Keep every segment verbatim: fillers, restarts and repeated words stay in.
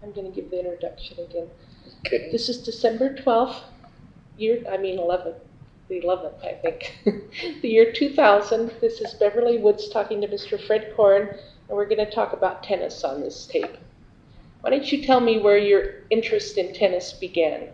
I'm going to give the introduction again. Okay. This is December twelfth, year, I mean eleventh, the eleventh, I think, the year two thousand. This is Beverly Woods talking to Mister Fred Corn, and we're going to talk about tennis on this tape. Why don't you tell me where your interest in tennis began?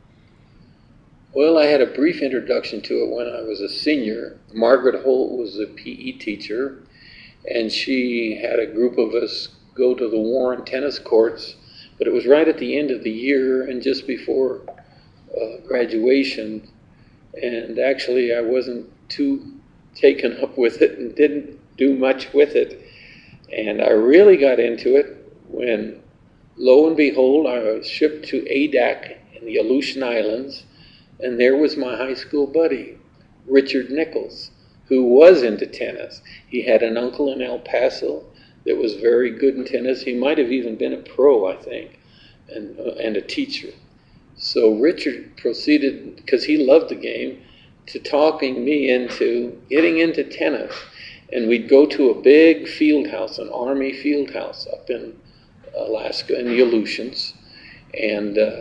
Well, I had a brief introduction to it when I was a senior. Margaret Holt was a P E teacher, and she had a group of us go to the Warren tennis courts, but it was right at the end of the year and just before uh, graduation, and actually I wasn't too taken up with it and didn't do much with it, and I really got into it when, lo and behold, I was shipped to A D A C in the Aleutian Islands, and there was my high school buddy, Richard Nichols, who was into tennis. He had an uncle in El Paso that was very good in tennis. He might have even been a pro, I think, and, uh, and a teacher. So Richard proceeded, because he loved the game, to talking me into getting into tennis. And we'd go to a big field house, an Army field house up in Alaska, in the Aleutians, and uh,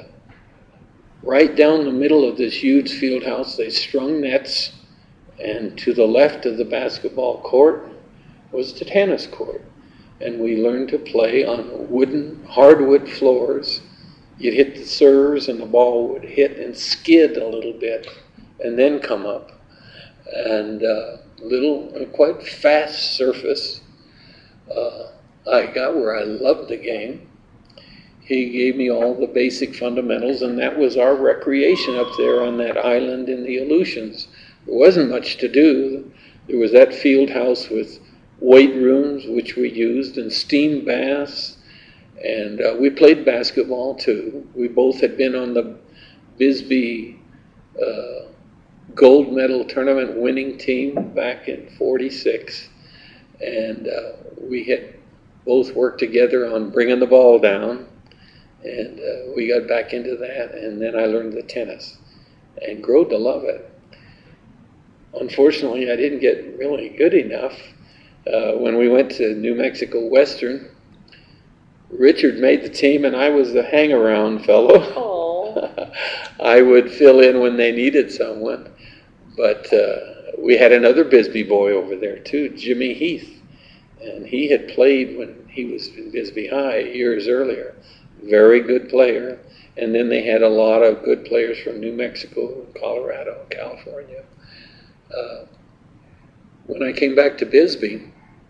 right down the middle of this huge field house, they strung nets, and to the left of the basketball court was the tennis court. And we learned to play on wooden, hardwood floors. You'd hit the serves, and the ball would hit and skid a little bit, and then come up. And uh, little, uh, quite fast surface. Uh, I got where I loved the game. He gave me all the basic fundamentals, and that was our recreation up there on that island in the Aleutians. There wasn't much to do. There was that field house with weight rooms, which we used, and steam baths, and uh, we played basketball too. We both had been on the Bisbee uh, gold medal tournament winning team back in forty-six, and uh, we had both worked together on bringing the ball down. And uh, we got back into that, and then I learned the tennis and grew to love it. Unfortunately, I didn't get really good enough. Uh, when we went to New Mexico Western, Richard made the team, and I was the hang-around fellow. I would fill in when they needed someone. But uh, we had another Bisbee boy over there, too, Jimmy Heath. And he had played when he was in Bisbee High years earlier. Very good player. And then they had a lot of good players from New Mexico, Colorado, California. Uh, when I came back to Bisbee,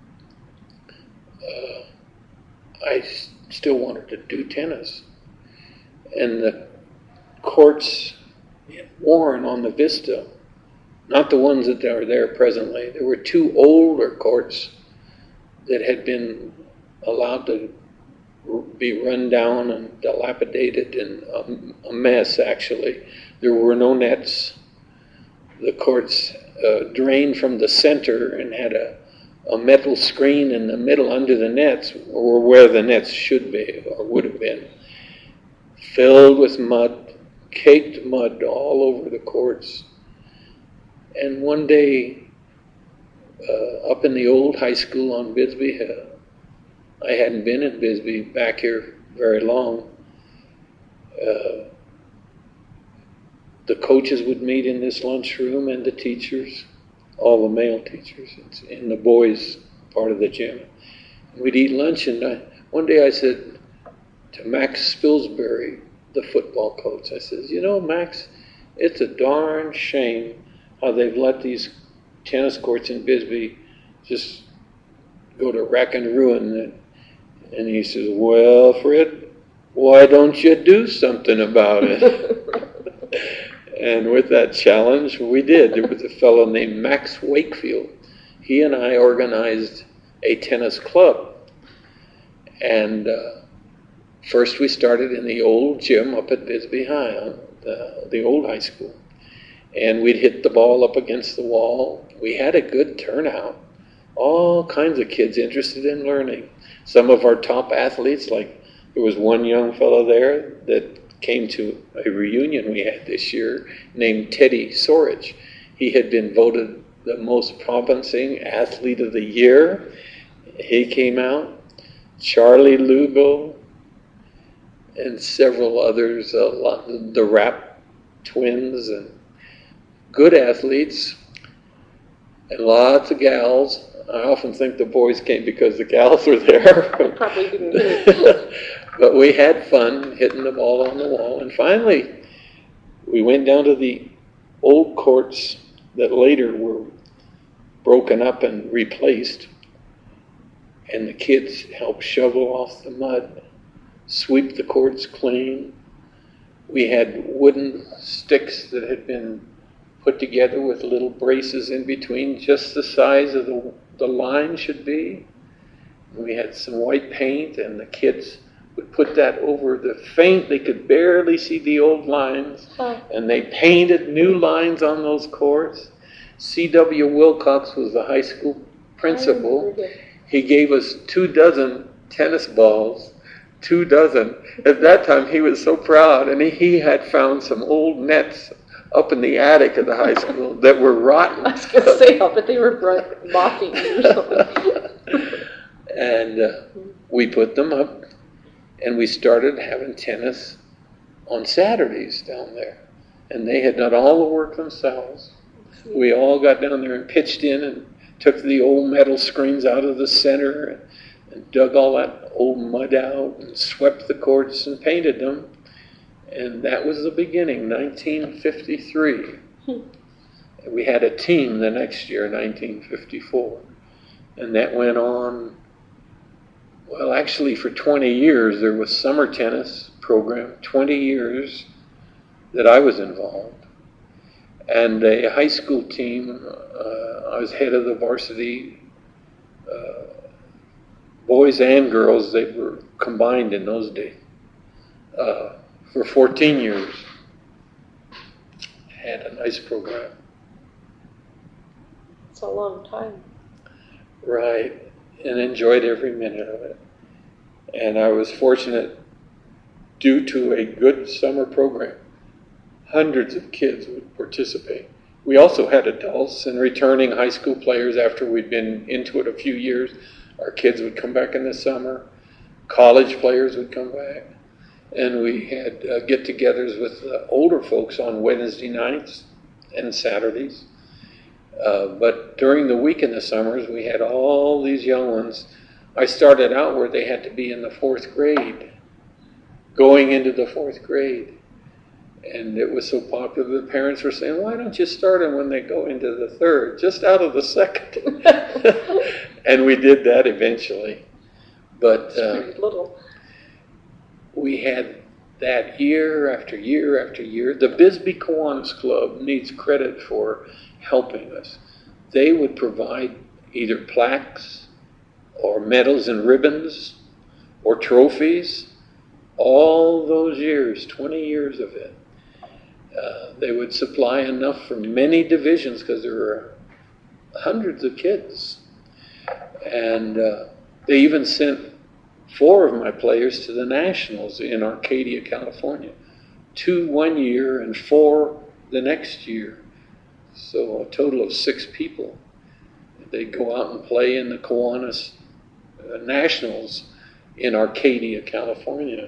uh, I s- still wanted to do tennis. And the courts in Warren on the Vista, not the ones that are there presently, there were two older courts that had been allowed to be run down and dilapidated and a, a mess, actually. There were no nets. The courts uh, drained from the center and had a, a metal screen in the middle under the nets, or where the nets should be or would have been, filled with mud, caked mud all over the courts. And one day, uh, up in the old high school on Bisbee Hill, I hadn't been in Bisbee back here very long. Uh, the coaches would meet in this lunchroom, and the teachers, all the male teachers, in the boys' part of the gym. And we'd eat lunch, and I, one day I said to Max Spilsbury, the football coach, I said, you know, Max, it's a darn shame how they've let these tennis courts in Bisbee just go to rack and ruin. And he says, well, Fred, why don't you do something about it? And with that challenge, we did. There was a fellow named Max Wakefield. He and I organized a tennis club. And uh, first we started in the old gym up at Bisbee High, the, the old high school. And we'd hit the ball up against the wall. We had a good turnout. All kinds of kids interested in learning. Some of our top athletes, like there was one young fellow there that came to a reunion we had this year named Teddy Sorich. He had been voted the most promising athlete of the year. He came out. Charlie Lugo, and several others, a lot, the Rapp twins, and good athletes, and lots of gals. I often think the boys came because the gals were there. Probably didn't. But we had fun hitting the ball on the wall. And finally, we went down to the old courts that later were broken up and replaced. And the kids helped shovel off the mud, sweep the courts clean. We had wooden sticks that had been put together with little braces in between, just the size of the, the line should be. We had some white paint, and the kids would put that over the faint. They could barely see the old lines, Huh. and they painted new lines on those courts. C W Wilcox was the high school principal. He gave us two dozen tennis balls, two dozen. At that time, he was so proud, and he, he had found some old nets up in the attic of the high school that were rotten. I was going to say, I bet they were mocking you or something. And uh, we put them up, and we started having tennis on Saturdays down there. And they had done all the work themselves. We all got down there and pitched in and took the old metal screens out of the center and, and dug all that old mud out and swept the courts and painted them. And that was the beginning, nineteen fifty-three. Hmm. We had a team the next year, nineteen fifty-four. And that went on, well, actually for twenty years. There was summer tennis program, twenty years that I was involved. And a high school team, uh, I was head of the varsity, uh, boys and girls, they were combined in those days. Uh, for fourteen years. Had a nice program. It's a long time. Right, and enjoyed every minute of it. And I was fortunate, due to a good summer program, hundreds of kids would participate. We also had adults and returning high school players after we'd been into it a few years. Our kids would come back in the summer. College players would come back. And we had uh, get-togethers with uh, older folks on Wednesday nights and Saturdays. Uh, but during the week in the summers, we had all these young ones. I started out where they had to be in the fourth grade, going into the fourth grade. And it was so popular, the parents were saying, why don't you start them when they go into the third, just out of the second? And we did that eventually. But uh, Very little. we had that year after year after year. The Bisbee Kiwanis Club needs credit for helping us. They would provide either plaques or medals and ribbons or trophies. All those years, twenty years of it. Uh, they would supply enough for many divisions because there were hundreds of kids. And uh, they even sent four of my players to the Nationals in Arcadia, California. Two one year and four the next year. So a total of six people. They'd go out and play in the Kiwanis uh, Nationals in Arcadia, California.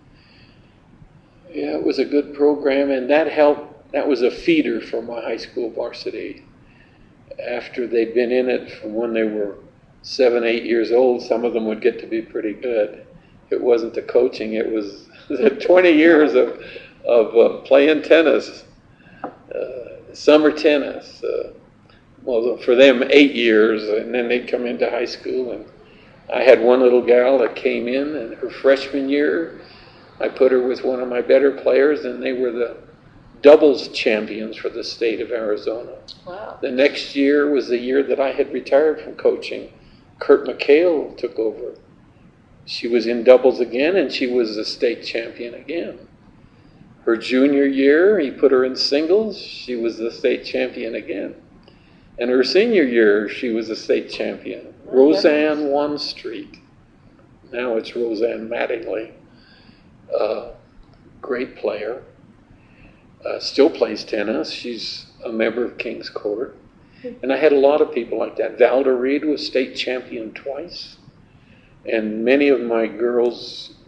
Yeah, it was a good program, and that helped. That was a feeder for my high school varsity. After they'd been in it from when they were seven, eight years old, some of them would get to be pretty good. It wasn't the coaching, it was twenty years of, of uh, playing tennis, uh, summer tennis. Uh, well, for them, eight years, and then they'd come into high school. And I had one little gal that came in, and her freshman year, I put her with one of my better players, and they were the doubles champions for the state of Arizona. Wow. The next year was the year that I had retired from coaching. Kurt McHale took over. She was in doubles again, and she was the state champion again. Her junior year, he put her in singles. She was the state champion again. And her senior year, she was the state champion. Oh, Roseanne One Street. Now it's Roseanne Mattingly. Uh, great player. Uh, still plays tennis. She's a member of King's Court. And I had a lot of people like that. Valda Reed was state champion twice. And many of my girls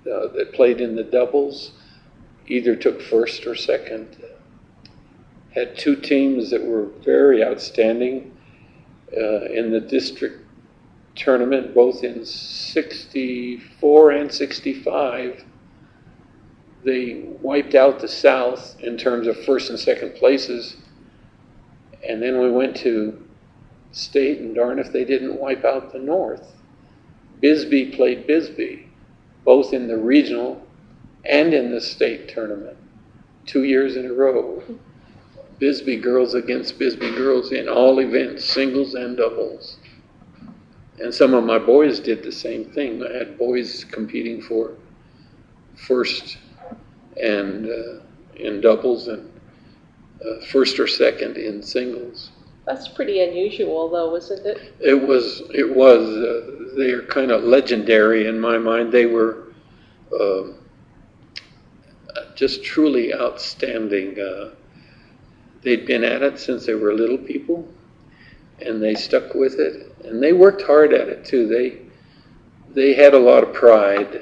uh, that played in the doubles either took first or second. Had two teams that were very outstanding uh, in the district tournament, both in sixty-four and sixty-five. They wiped out the South in terms of first and second places. And then we went to state, and darn if they didn't wipe out the North. Bisbee played Bisbee, both in the regional and in the state tournament, two years in a row. Bisbee girls against Bisbee girls in all events, singles and doubles. And some of my boys did the same thing. I had boys competing for first and uh, in doubles and uh, first or second in singles. That's pretty unusual, though, isn't it? It was. It was. Uh, they are kind of legendary in my mind. They were uh, just truly outstanding. Uh, they'd been at it since they were little people, and they stuck with it. And they worked hard at it too. They they had a lot of pride.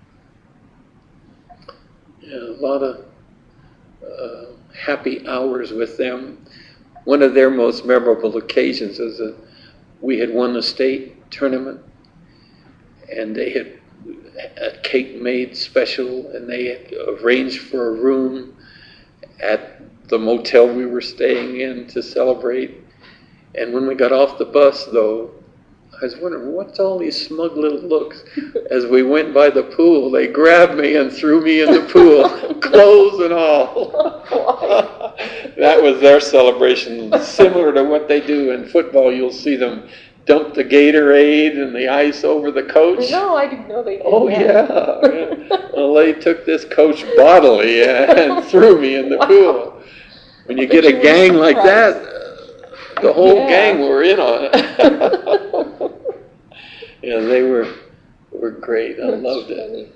Yeah, a lot of uh, happy hours with them. One of their most memorable occasions was that we had won the state tournament, and they had a cake made special, and they had arranged for a room at the motel we were staying in to celebrate. And when we got off the bus, though, I was wondering, what's all these smug little looks? As we went by the pool, they grabbed me and threw me in the pool, clothes and all. That was their celebration, similar to what they do in football. You'll see them dump the Gatorade and the ice over the coach. No, I didn't know they did Oh, that. yeah. Well, they took this coach bodily and threw me in the Wow. pool. When you I get bet a you gang were like surprised. that, the whole Yeah. gang were in on it. Yeah, they were were great. I That's loved it. funny.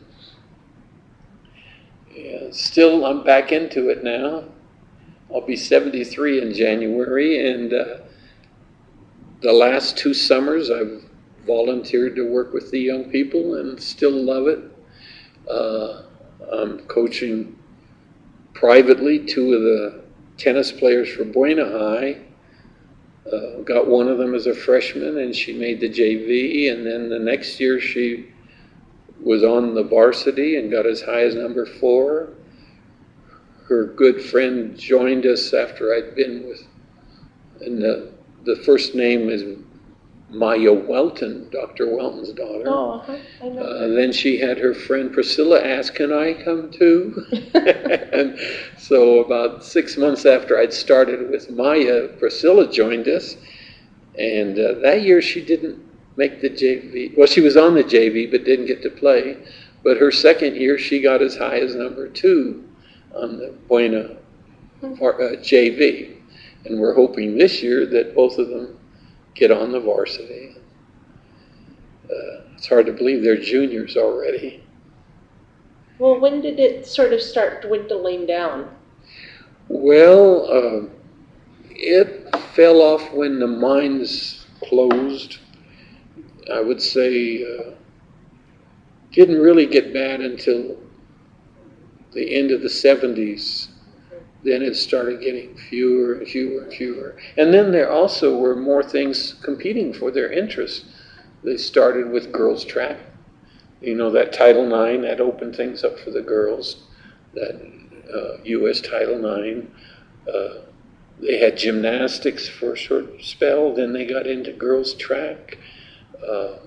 Yeah, still, I'm back into it now. I'll be seventy-three in January, and uh, the last two summers I've volunteered to work with the young people and still love it. Uh, I'm coaching privately two of the tennis players for Buena High. Uh, got one of them as a freshman, and she made the J V, and then the next year she was on the varsity and got as high as number four. Her good friend joined us after I'd been with, and the, the first name is Maya Welton, Doctor Welton's daughter. Oh, I know. Uh, then she had her friend Priscilla ask, can I come too? And so about six months after I'd started with Maya, Priscilla joined us. And uh, that year she didn't make the J V. Well, she was on the J V, but didn't get to play. But her second year, she got as high as number two on the Buena uh, J V. And we're hoping this year that both of them get on the varsity. Uh, it's hard to believe they're juniors already. Well, when did it sort of start dwindling down? Well, uh, it fell off when the mines closed. I would say uh, didn't really get bad until the end of the seventies. Then it started getting fewer and fewer and fewer. And then there also were more things competing for their interest. They started with girls' track. You know, that Title nine, that opened things up for the girls, that uh, U S Title nine. Uh, they had gymnastics for a short spell, then they got into girls' track. Uh,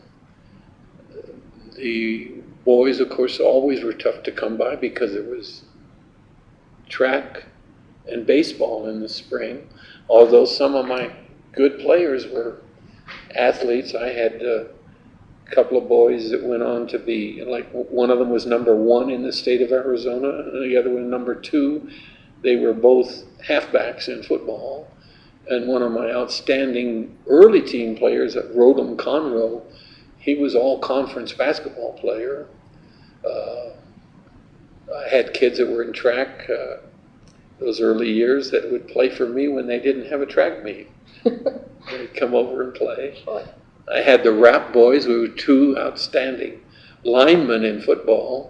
the boys, of course, always were tough to come by because there was track and baseball in the spring. Although some of my good players were athletes, I had a couple of boys that went on to be, like one of them was number one in the state of Arizona, and the other one number two. They were both halfbacks in football. And one of my outstanding early team players at Rodham Conroe, he was all conference basketball player. Uh, I had kids that were in track uh, those early years that would play for me when they didn't have a track meet. They'd come over and play. I had the Rap boys, who were two outstanding linemen in football.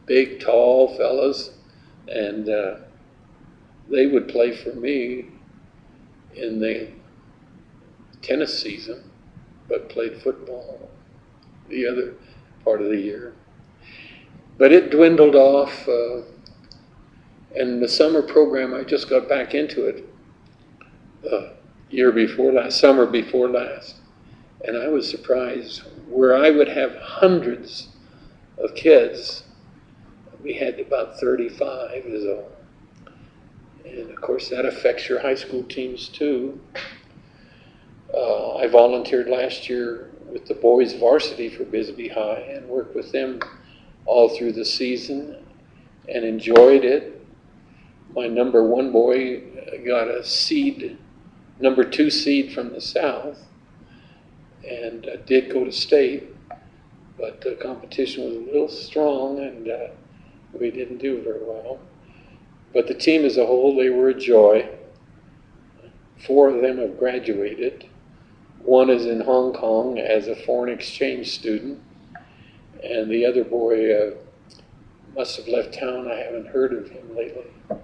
big, tall fellas, and uh, they would play for me in the tennis season, but played football the other part of the year. But it dwindled off, uh, and the summer program, I just got back into it uh, year before last, summer before last, and I was surprised. Where I would have hundreds of kids, we had about thirty-five is all. And of course that affects your high school teams too. Uh, I volunteered last year with the boys varsity for Bisbee High and worked with them all through the season and enjoyed it. My number one boy got a seed, number two seed from the South, and uh, did go to state, but the competition was a little strong and uh, we didn't do very well. But the team as a whole, they were a joy. Four of them have graduated. One is in Hong Kong as a foreign exchange student, and the other boy uh, must have left town. I haven't heard of him lately.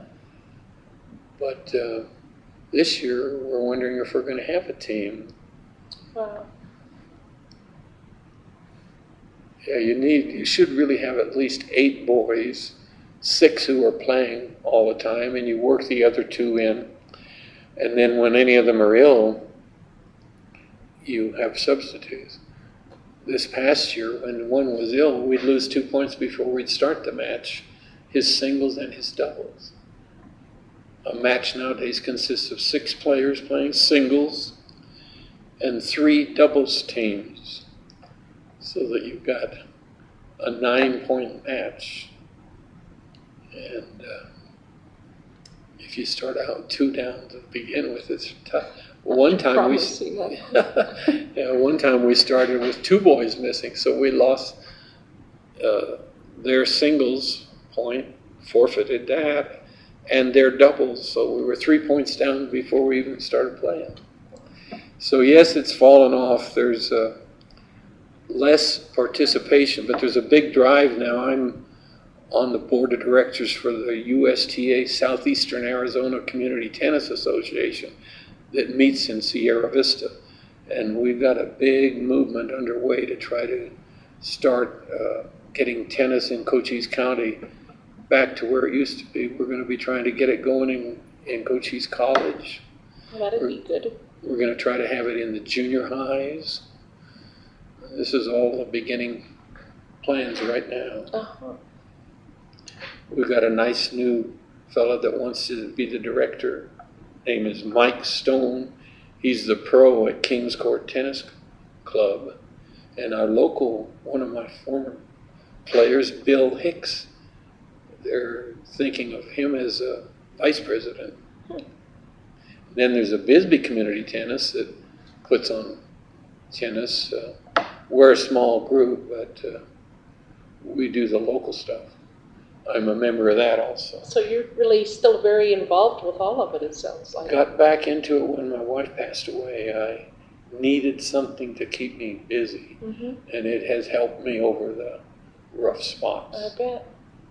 But uh, this year, we're wondering if we're going to have a team. Wow. Yeah, you need, you should really have at least eight boys, six who are playing all the time, and you work the other two in. And then when any of them are ill, you have substitutes. This past year, when one was ill, we'd lose two points before we'd start the match, his singles and his doubles. A match nowadays consists of six players playing singles and three doubles teams, so that you've got a nine-point match. And uh, if you start out two down to begin with, it's tough. One time we, yeah, one time we started with two boys missing, so we lost uh, their singles point, forfeited that, and their doubles. So we were three points down before we even started playing. So yes, it's fallen off. There's uh, less participation, but there's a big drive now. I'm on the board of directors for the U S T A, Southeastern Arizona Community Tennis Association, that meets in Sierra Vista. And we've got a big movement underway to try to start uh, getting tennis in Cochise County back to where it used to be. We're going to be trying to get it going in, in Cochise College. Well, that'd we're, be good. We're going to try to have it in the junior highs. This is all the beginning plans right now. Uh-huh. We've got a nice new fellow that wants to be the director. Name is Mike Stone. He's the pro at Kings Court Tennis Club. And our local, one of my former players, Bill Hicks, they're thinking of him as a vice president. Hmm. Then there's a Bisbee Community Tennis that puts on tennis. Uh, we're a small group, but uh, we do the local stuff. I'm a member of that also. So you're really still very involved with all of it, it sounds like. Got back into it when my wife passed away. I needed something to keep me busy, mm-hmm. and it has helped me over the rough spots. I bet.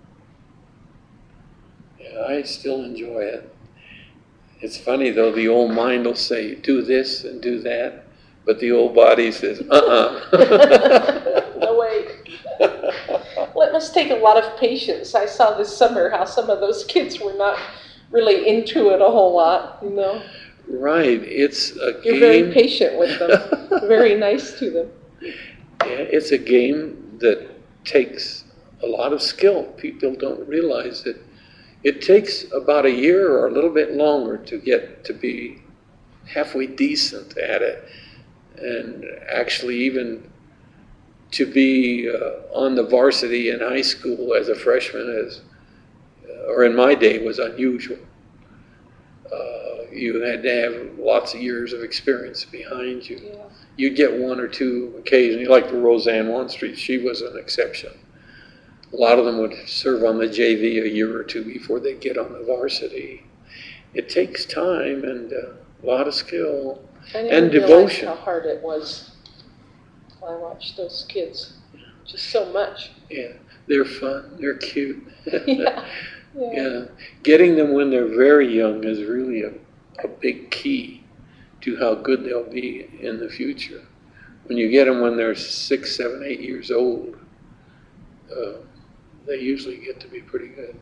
Yeah, I still enjoy it. It's funny though, the old mind will say, do this and do that, but the old body says, uh-uh. No way. Well, it must take a lot of patience. I saw this summer how some of those kids were not really into it a whole lot, you know. Right. It's a You're game. very patient with them. Very nice to them. Yeah, it's a game that takes a lot of skill. People don't realize that it takes about a year or a little bit longer to get to be halfway decent at it. And actually even to be uh, on the varsity in high school as a freshman is, uh, or in my day, was unusual. Uh, you had to have lots of years of experience behind you. Yeah. You'd get one or two occasionally, like the Roseanne One Street. She was an exception. A lot of them would serve on the J V a year or two before they get on the varsity. It takes time and uh, a lot of skill and devotion. How hard it was. I watched those kids, just so much. Yeah, They're fun. They're cute. Yeah. Yeah. Yeah. Getting them when they're very young is really a, a big key to how good they'll be in the future. When you get them when they're six, seven, eight years old, uh, they usually get to be pretty good.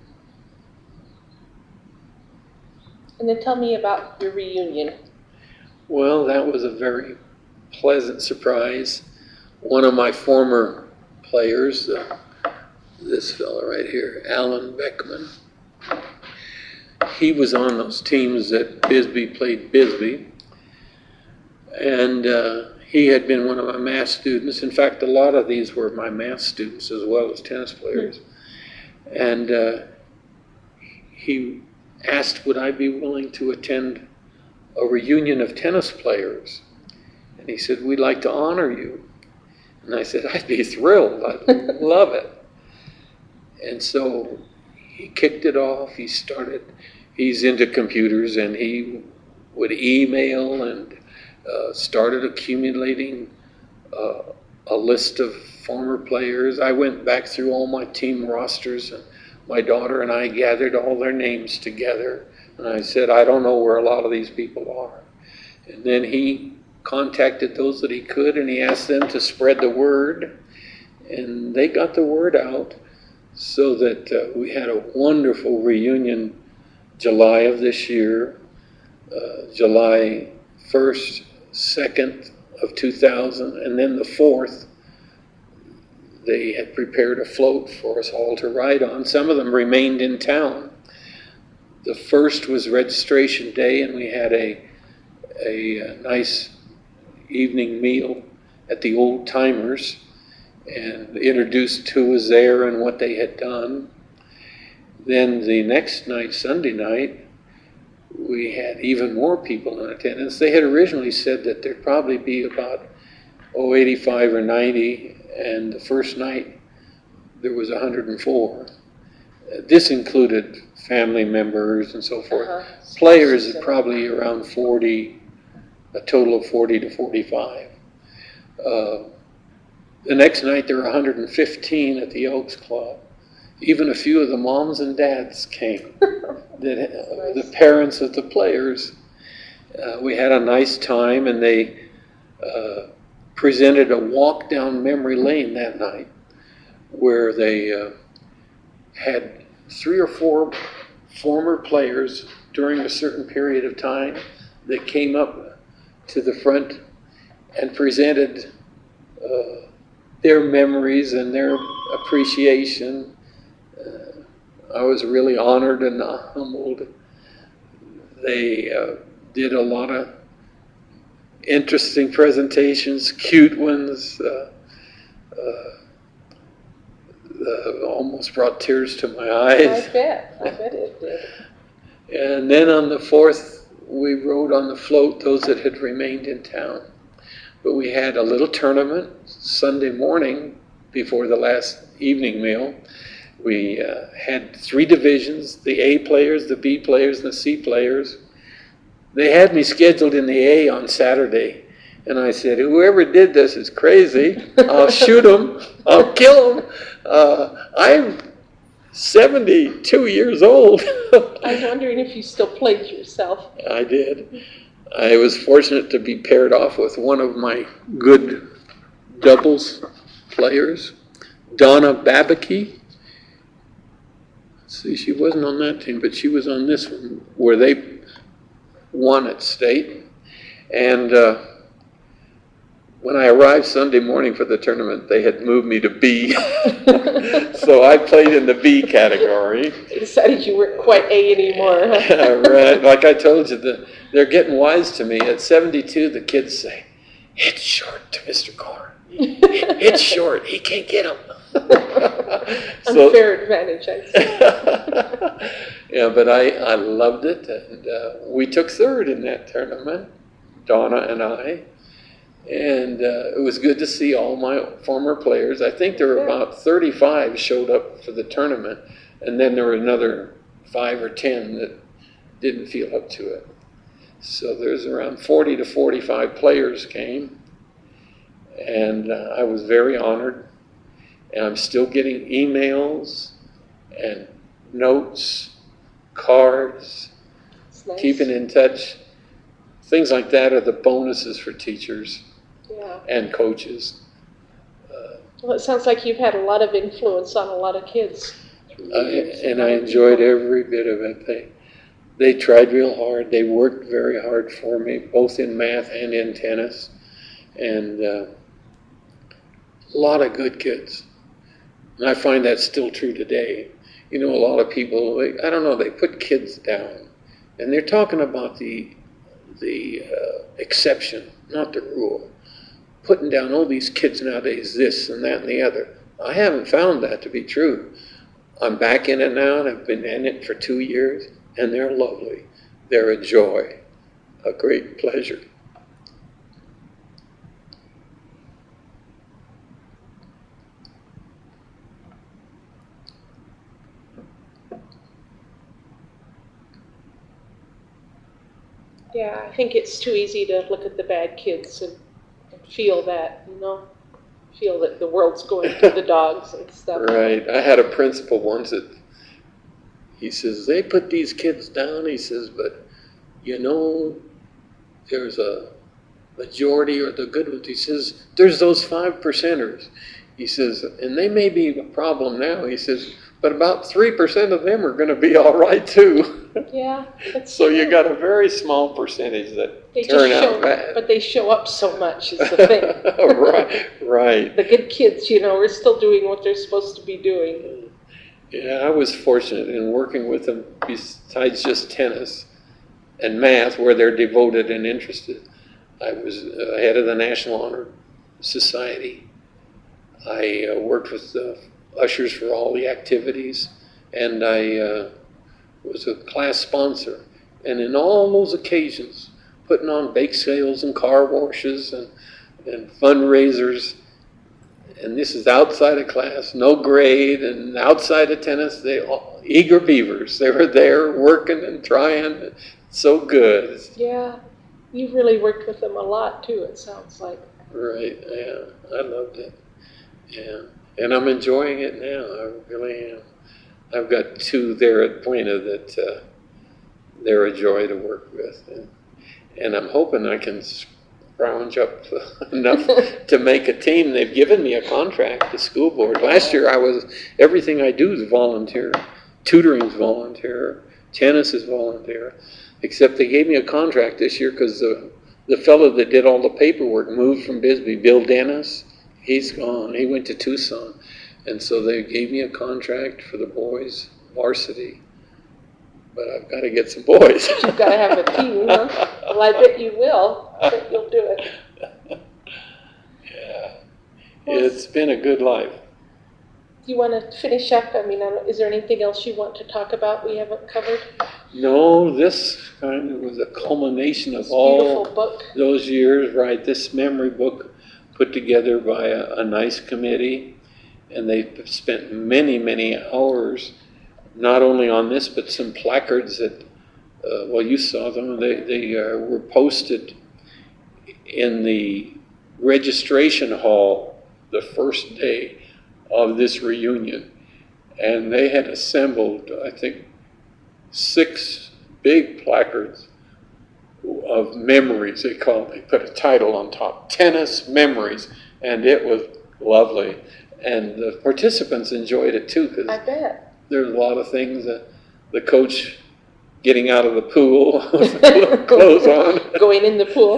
And then tell me about your reunion. Well, that was a very pleasant surprise. One of my former players, uh, this fellow right here, Alan Beckman, he was on those teams that Bisbee played Bisbee. And uh, he had been one of my math students. In fact, a lot of these were my math students as well as tennis players. Mm-hmm. And uh, he asked, would I be willing to attend a reunion of tennis players? And he said, we'd like to honor you. And I said, I'd be thrilled. I'd love it. And so he kicked it off. He started, he's into computers, and he would email and uh, started accumulating uh, a list of former players. I went back through all my team rosters, and my daughter and I gathered all their names together. And I said, I don't know where a lot of these people are. And then he contacted those that he could, and he asked them to spread the word. And they got the word out, so that uh, we had a wonderful reunion July of this year, uh, July first, second of two thousand, and then the fourth. They had prepared a float for us all to ride on. Some of them remained in town. The first was registration day, and we had a, a, a nice evening meal at the Old Timers and introduced who was there and what they had done. Then the next night, Sunday night, we had even more people in attendance. They had originally said that there'd probably be about, oh, eighty-five or ninety, and the first night there was one hundred four. Uh, this included family members and so forth. Uh-huh. Players probably around forty, a total of forty to forty-five. Uh, the next night there were one hundred fifteen at the Elks Club. Even a few of the moms and dads came, that, uh, the parents of the players. Uh, we had a nice time, and they uh, presented a walk down memory lane that night, where they uh, had three or four former players during a certain period of time that came up to the front and presented uh, their memories and their appreciation. Uh, I was really honored and humbled. They uh, did a lot of interesting presentations, cute ones. Uh, uh, uh, almost brought tears to my eyes. I bet. I bet it did. And then on the fourth, we rode on the float, those that had remained in town. But we had a little tournament Sunday morning before the last evening meal. We uh, had three divisions, the A players, the B players, and the C players. They had me scheduled in the A on Saturday. And I said, whoever did this is crazy. I'll shoot them. I'll kill them. Uh, I'm seventy-two years old. I'm wondering if you still played yourself. I did. I was fortunate to be paired off with one of my good doubles players, Donna Babicki. See, she wasn't on that team, but she was on this one, where they won at state. And uh, when I arrived Sunday morning for the tournament, they had moved me to B. So I played in the B category. You decided you weren't quite A anymore, huh? Right. Like I told you, the, they're getting wise to me. At seventy-two, the kids say, hit short to Mister Korn. Hit short. He can't get him. So, unfair advantage, I'd say. Yeah, but I, I loved it. And uh, we took third in that tournament, Donna and I. And uh, it was good to see all my former players. I think there were about thirty-five showed up for the tournament, and then there were another five or ten that didn't feel up to it. So there's around forty to forty-five players came, and uh, I was very honored. And I'm still getting emails and notes, cards, Nice. keeping in touch. Things like that are the bonuses for teachers Yeah. and coaches. Uh, Well, it sounds like you've had a lot of influence on a lot of kids. I, and I enjoyed every bit of it. They, they tried real hard. They worked very hard for me, both in math and in tennis. And uh, a lot of good kids. And I find that still true today. You know, a lot of people, they, I don't know, they put kids down. And they're talking about the, the uh, exception, not the rule. Putting down all these kids nowadays, this and that and the other. I haven't found that to be true. I'm back in it now, and I've been in it for two years, and they're lovely. They're a joy, a great pleasure. Yeah, I think it's too easy to look at the bad kids and, and feel that, you know, feel that the world's going to the dogs and stuff. Right. I had a principal once that he says, they put these kids down, he says, but, you know, there's a majority or the good ones. He says, there's those five percenters. He says, and they may be a problem now. He says, but about three percent of them are going to be all right too. Yeah. That's So true. you got a very small percentage that They turn just show, out bad. but they show up so much is the thing. right, right. The good kids, you know, are still doing what they're supposed to be doing. Yeah, I was fortunate in working with them besides just tennis and math, where they're devoted and interested. I was uh, head of the National Honor Society. I uh, worked with the ushers for all the activities, and I uh, was a class sponsor. And in all those occasions, putting on bake sales and car washes and, and fundraisers, and this is outside of class, no grade, and outside of tennis, they all, eager beavers. They were there working and trying. So good. Yeah. You've really worked with them a lot, too, it sounds like. Right, yeah. I loved it. Yeah. And I'm enjoying it now. I really am. I've got two there at Buena that uh, they're a joy to work with. And, and I'm hoping I can scrounge up enough to make a team. They've given me a contract, the school board. Last year I was, everything I do is volunteer. Tutoring's volunteer. Tennis is volunteer. Except they gave me a contract this year because the, the fellow that did all the paperwork moved from Bisbee, Bill Dennis. He's gone. He went to Tucson. And so they gave me a contract for the boys' varsity. But I've got to get some boys. You've got to have a team, huh? Well, I bet you will. I bet you'll do it. Yeah. It's been a good life. Do you want to finish up? I mean, I don't- is there anything else you want to talk about we haven't covered? No, this kind of was a culmination of This all beautiful book. those years, right? This memory book put together by a, a nice committee, and they spent many, many hours, not only on this, but some placards that, uh, well, you saw them, they, they uh, were posted in the registration hall the first day of this reunion. And they had assembled, I think, six big placards of memories, they call it. They put a title on top, Tennis Memories, and it was lovely. And the participants enjoyed it too, I because bet. there's a lot of things that the coach getting out of the pool with clothes on. Going in the pool.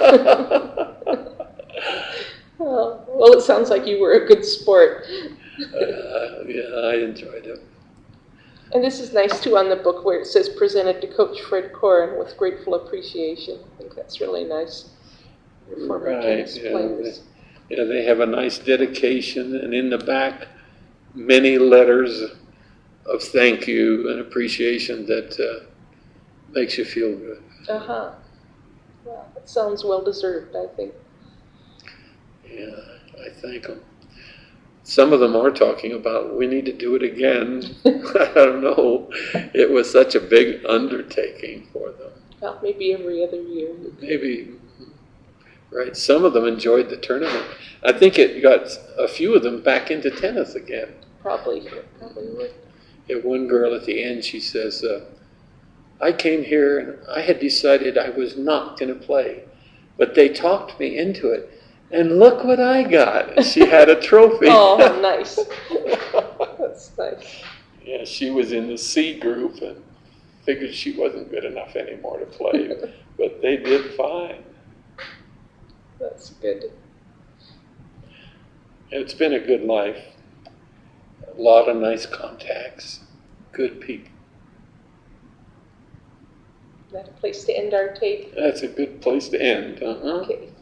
Oh, well, it sounds like you were a good sport. Uh, yeah, I enjoyed it. And this is nice, too, on the book where it says, presented to Coach Fred Corin with grateful appreciation. I think that's really nice. Your former Right, tennis yeah, players. they, yeah, they have a nice dedication, and in the back, many letters of thank you and appreciation that uh, makes you feel good. Uh-huh. Well, it sounds well-deserved, I think. Yeah, I thank them. Some of them are talking about, we need to do it again. I don't know. It was such a big undertaking for them. Well, maybe every other year. Maybe, Right. Some of them enjoyed the tournament. I think it got a few of them back into tennis again. Probably, probably would. Yeah, one girl at the end, she says, uh, I came here and I had decided I was not going to play, but they talked me into it. And look what I got. And she had a trophy. Oh, nice. That's nice. Yeah, she was in the C group and figured she wasn't good enough anymore to play, but they did fine. That's good. It's been a good life. A lot of nice contacts, good people. Is that a place to end our tape? That's a good place to end. Uh-huh. Okay.